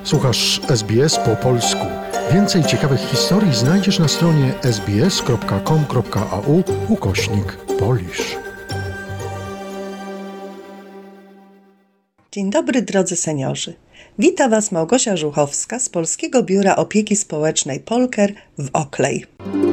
Słuchasz SBS po polsku. Więcej ciekawych historii znajdziesz na stronie sbs.com.au/Polish. Dzień dobry, drodzy seniorzy. Wita Was Małgosia Żuchowska z Polskiego Biura Opieki Społecznej Polker w Ockley.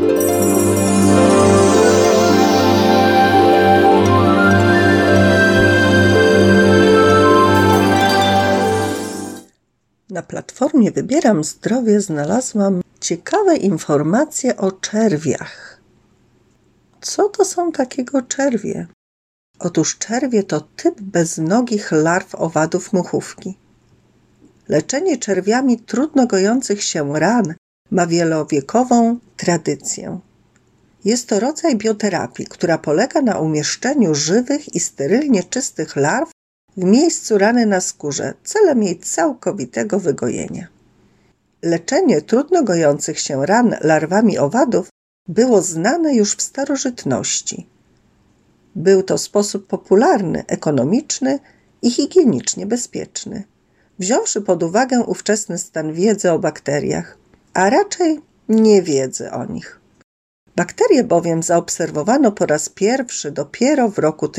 Na platformie Wybieram Zdrowie znalazłam ciekawe informacje o czerwiach. Co to są takiego czerwie? Otóż czerwie to typ beznogich larw owadów muchówki. Leczenie czerwiami trudno gojących się ran ma wielowiekową tradycję. Jest to rodzaj bioterapii, która polega na umieszczeniu żywych i sterylnie czystych larw w miejscu rany na skórze celem jej całkowitego wygojenia. Leczenie trudno gojących się ran larwami owadów było znane już w starożytności. Był to sposób popularny, ekonomiczny i higienicznie bezpieczny, wziąwszy pod uwagę ówczesny stan wiedzy o bakteriach, a raczej niewiedzy o nich. Bakterie bowiem zaobserwowano po raz pierwszy dopiero w roku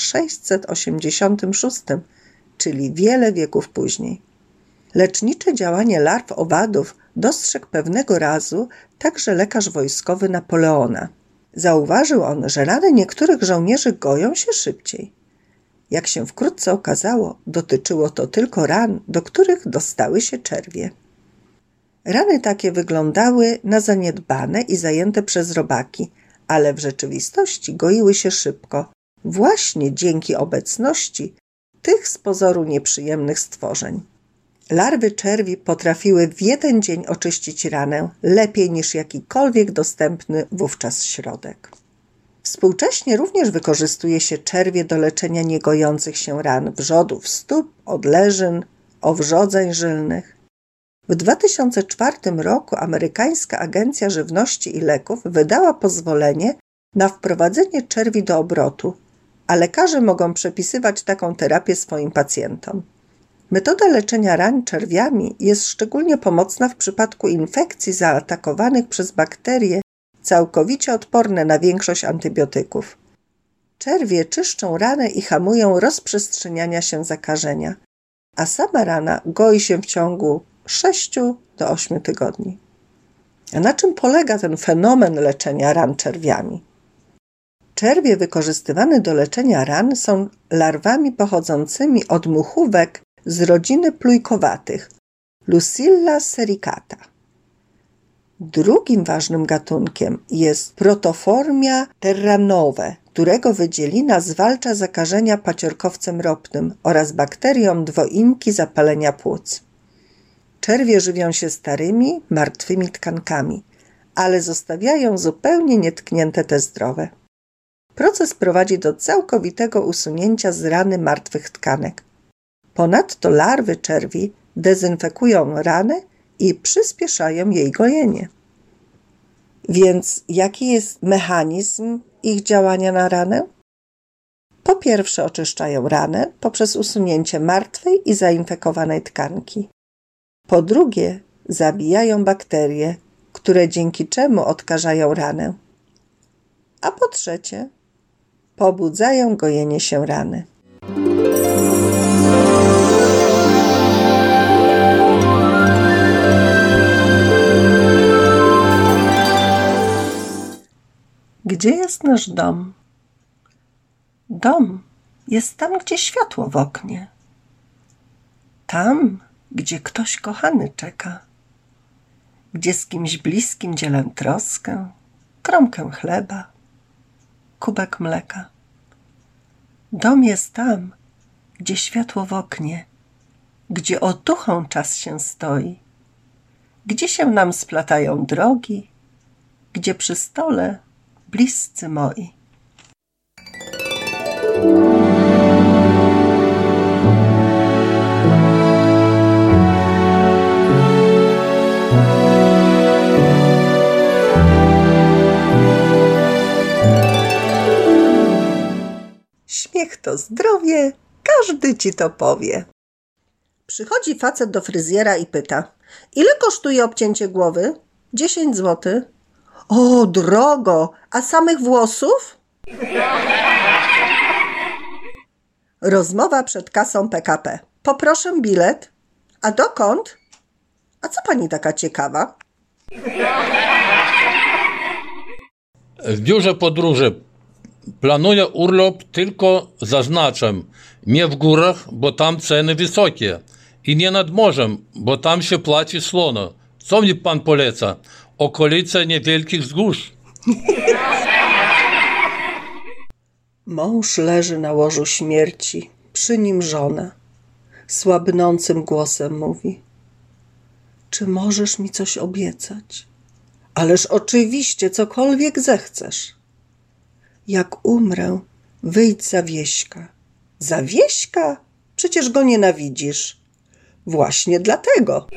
1686, czyli wiele wieków później. Lecznicze działanie larw owadów dostrzegł pewnego razu także lekarz wojskowy Napoleona. Zauważył on, że rany niektórych żołnierzy goją się szybciej. Jak się wkrótce okazało, dotyczyło to tylko ran, do których dostały się czerwie. Rany takie wyglądały na zaniedbane i zajęte przez robaki, ale w rzeczywistości goiły się szybko, właśnie dzięki obecności tych z pozoru nieprzyjemnych stworzeń. Larwy czerwi potrafiły w jeden dzień oczyścić ranę lepiej niż jakikolwiek dostępny wówczas środek. Współcześnie również wykorzystuje się czerwie do leczenia niegojących się ran, wrzodów stóp, odleżyn, owrzodzeń żylnych. W 2004 roku amerykańska Agencja Żywności i Leków wydała pozwolenie na wprowadzenie czerwi do obrotu, a lekarze mogą przepisywać taką terapię swoim pacjentom. Metoda leczenia ran czerwiami jest szczególnie pomocna w przypadku infekcji zaatakowanych przez bakterie całkowicie odporne na większość antybiotyków. Czerwie czyszczą ranę i hamują rozprzestrzeniania się zakażenia, a sama rana goi się w ciągu 6 do 8 tygodni. A na czym polega ten fenomen leczenia ran czerwiami? Czerwie wykorzystywane do leczenia ran są larwami pochodzącymi od muchówek z rodziny plujkowatych Lucilla sericata. Drugim ważnym gatunkiem jest Protoformia terranovae, którego wydzielina zwalcza zakażenia paciorkowcem ropnym oraz bakterią dwoinki zapalenia płuc. Czerwie żywią się starymi, martwymi tkankami, ale zostawiają zupełnie nietknięte te zdrowe. Proces prowadzi do całkowitego usunięcia z rany martwych tkanek. Ponadto larwy czerwi dezynfekują ranę i przyspieszają jej gojenie. Więc jaki jest mechanizm ich działania na ranę? Po pierwsze oczyszczają ranę poprzez usunięcie martwej i zainfekowanej tkanki. Po drugie zabijają bakterie, które dzięki czemu odkażają ranę. A po trzecie pobudzają gojenie się rany. Gdzie jest nasz dom? Dom jest tam, gdzie światło w oknie. Tam, gdzie ktoś kochany czeka. Gdzie z kimś bliskim dzielę troskę, kromkę chleba, kubek mleka. Dom jest tam, gdzie światło w oknie, gdzie otuchą czas się stoi, gdzie się nam splatają drogi, gdzie przy stole bliscy moi. Śmiech to zdrowie, każdy ci to powie. Przychodzi facet do fryzjera i pyta: ile kosztuje obcięcie głowy? 10 zł. O, drogo, a samych włosów? Rozmowa przed kasą PKP. Poproszę bilet. A dokąd? A co pani taka ciekawa? W biurze podróży planuję urlop, tylko zaznaczam, nie w górach, bo tam ceny wysokie, i nie nad morzem, bo tam się płaci słono. Co mi pan poleca? Okolice niewielkich wzgórz. Mąż leży na łożu śmierci, przy nim żona. Słabnącym głosem mówi: czy możesz mi coś obiecać? Ależ oczywiście, cokolwiek zechcesz. Jak umrę, wyjdź za Wieśka. Za Wieśka? Przecież go nienawidzisz. Właśnie dlatego.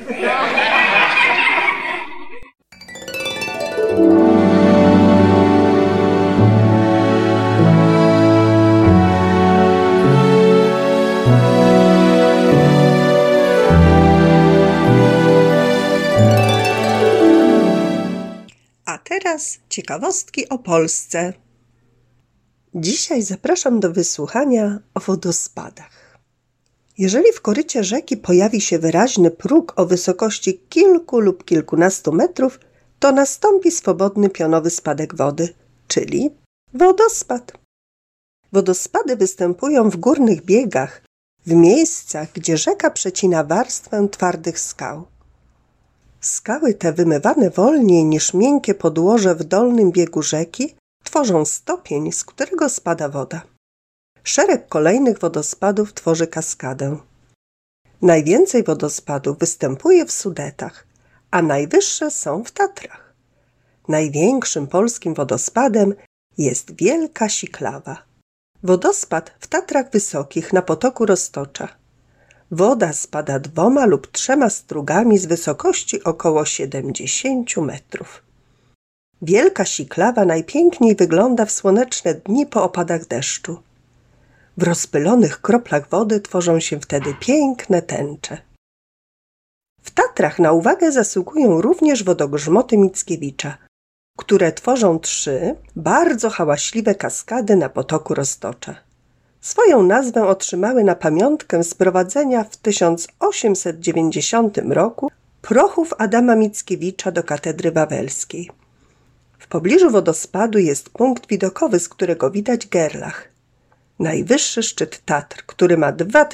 A teraz ciekawostki o Polsce. Dzisiaj zapraszam do wysłuchania o wodospadach. Jeżeli w korycie rzeki pojawi się wyraźny próg o wysokości kilku lub kilkunastu metrów, to nastąpi swobodny pionowy spadek wody, czyli wodospad. Wodospady występują w górnych biegach, w miejscach, gdzie rzeka przecina warstwę twardych skał. Skały te, wymywane wolniej niż miękkie podłoże w dolnym biegu rzeki, tworzą stopień, z którego spada woda. Szereg kolejnych wodospadów tworzy kaskadę. Najwięcej wodospadów występuje w Sudetach, a najwyższe są w Tatrach. Największym polskim wodospadem jest Wielka Siklawa. Wodospad w Tatrach Wysokich na potoku Roztocza. Woda spada 2 lub 3 strugami z wysokości około 70 metrów. Wielka Siklawa najpiękniej wygląda w słoneczne dni po opadach deszczu. W rozpylonych kroplach wody tworzą się wtedy piękne tęcze. W Tatrach na uwagę zasługują również wodogrzmoty Mickiewicza, które tworzą 3 bardzo hałaśliwe kaskady na potoku Roztocza. Swoją nazwę otrzymały na pamiątkę sprowadzenia w 1890 roku prochów Adama Mickiewicza do katedry wawelskiej. W pobliżu wodospadu jest punkt widokowy, z którego widać Gerlach, najwyższy szczyt Tatr, który ma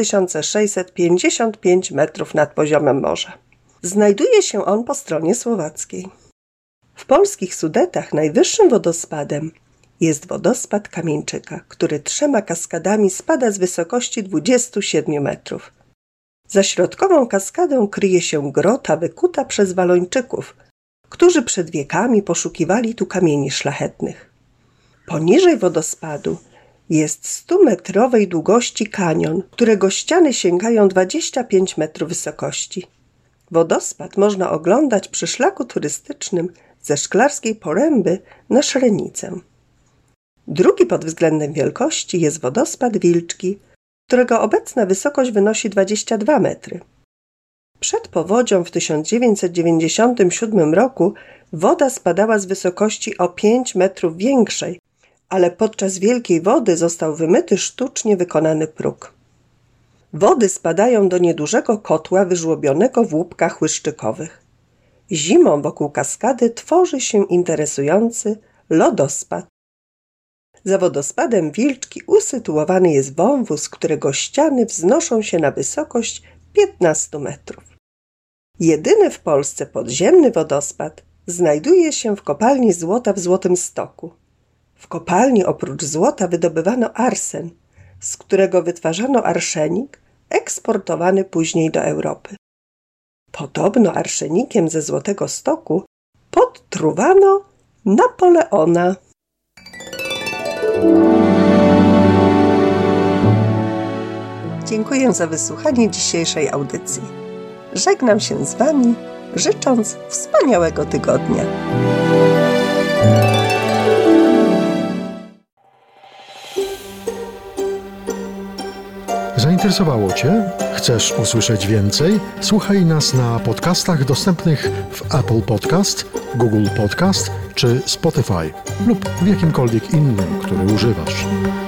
2655 metrów nad poziomem morza. Znajduje się on po stronie słowackiej. W polskich Sudetach najwyższym wodospadem jest wodospad Kamieńczyka, który 3 kaskadami spada z wysokości 27 metrów. Za środkową kaskadą kryje się grota wykuta przez Walończyków, którzy przed wiekami poszukiwali tu kamieni szlachetnych. Poniżej wodospadu jest 100-metrowej długości kanion, którego ściany sięgają 25 metrów wysokości. Wodospad można oglądać przy szlaku turystycznym ze Szklarskiej Poręby na Szrenicę. Drugi pod względem wielkości jest wodospad Wilczki, którego obecna wysokość wynosi 22 metry. Przed powodzią w 1997 roku woda spadała z wysokości o 5 metrów większej, ale podczas wielkiej wody został wymyty sztucznie wykonany próg. Wody spadają do niedużego kotła wyżłobionego w łupkach łyżczykowych. Zimą wokół kaskady tworzy się interesujący lodospad. Za wodospadem Wilczki usytuowany jest wąwóz, którego ściany wznoszą się na wysokość 15 metrów. Jedyny w Polsce podziemny wodospad znajduje się w kopalni złota w Złotymstoku. W kopalni oprócz złota wydobywano arsen, z którego wytwarzano arszenik, eksportowany później do Europy. Podobno arszenikiem ze Złotego Stoku podtruwano Napoleona. Dziękuję za wysłuchanie dzisiejszej audycji. Żegnam się z Wami, życząc wspaniałego tygodnia. Zainteresowało Cię? Chcesz usłyszeć więcej? Słuchaj nas na podcastach dostępnych w Apple Podcast, Google Podcast czy Spotify lub w jakimkolwiek innym, który używasz.